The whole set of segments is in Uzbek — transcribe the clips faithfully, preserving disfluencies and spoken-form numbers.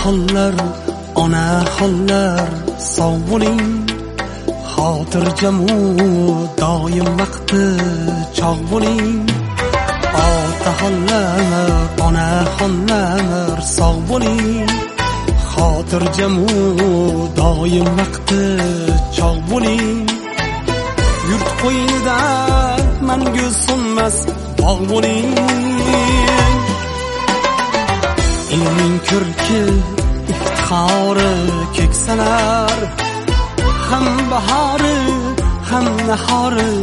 otaxonlar, onaxonlar sog' bo'ling, xotirjamu doim vaqti chog' bo'ling. Otaxonlar, onaxonlar sog' bo'ling, xotirjamu doim vaqti chog' bo'ling. Yurt qo'ynida mangu so'nmas bog' bo'ling. Ilming ko'rki iftixori keksalar, ham bahori ham nahori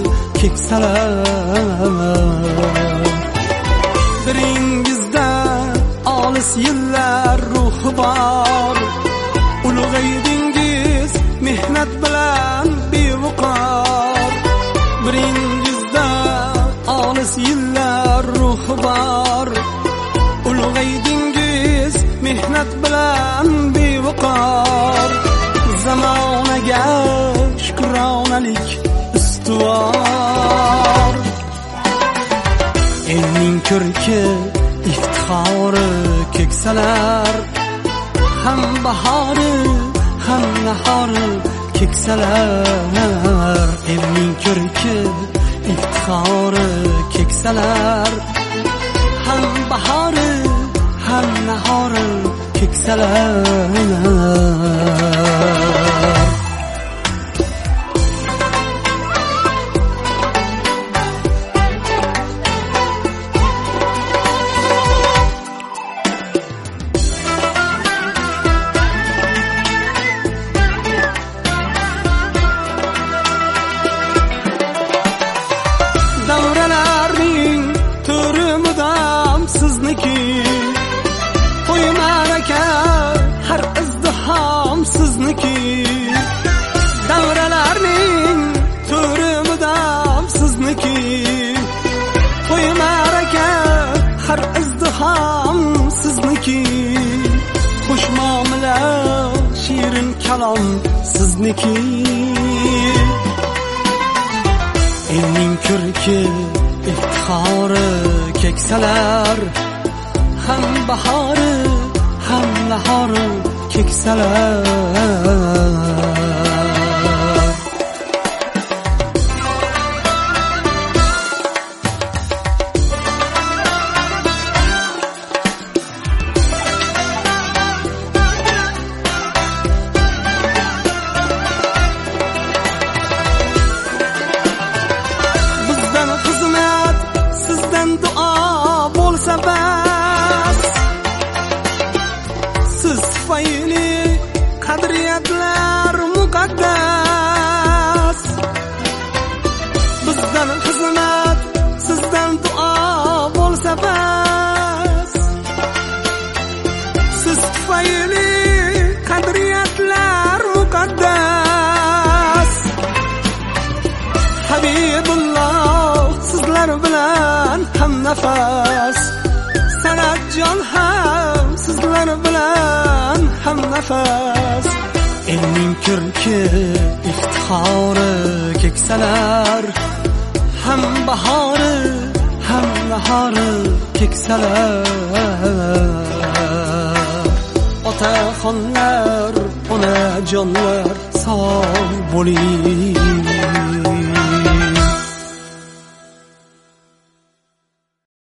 keksalar. Biringizda olis yillar ruhi bor, ulug'aydingiz mehnat bilan bevuqor. Biringizda olis yillar ruhi bor, ulug'aydingiz mehnat bilan bevuqor. Zamonaga shukronalik ustuvor. Elning ko'rki iftixori keksalar, ham bahori ham nahori keksalar. Elning ko'rki iftixori keksalar, ham bahori ham nahori keksalar. Davralarning turi mudom sizniki, to'y ma'raka har izdihom sizniki. Davralarning turi mudom sizniki, to'y ma'raka har izdihom sizniki. Xush muomala shirin kalom sizniki. Elning ko'rki iftixori keksalar, ham bahori ham nahori keksalar. Duo bo'lsa bas, siz tufayli qadriyatlar muqaddas. Bizdan xizmat, sizdan duo bo'lsa bas, siz tufayli qadriyatlar muqaddas. Habibulloh sizlar bilan ham nafas, Sanatjon ham sizlar bilan ham nafas. Elning ko'rki iftixori keksalar, ham bahori ham nahori keksalar. Otaxonlar, onajonlar sog' bo'ling.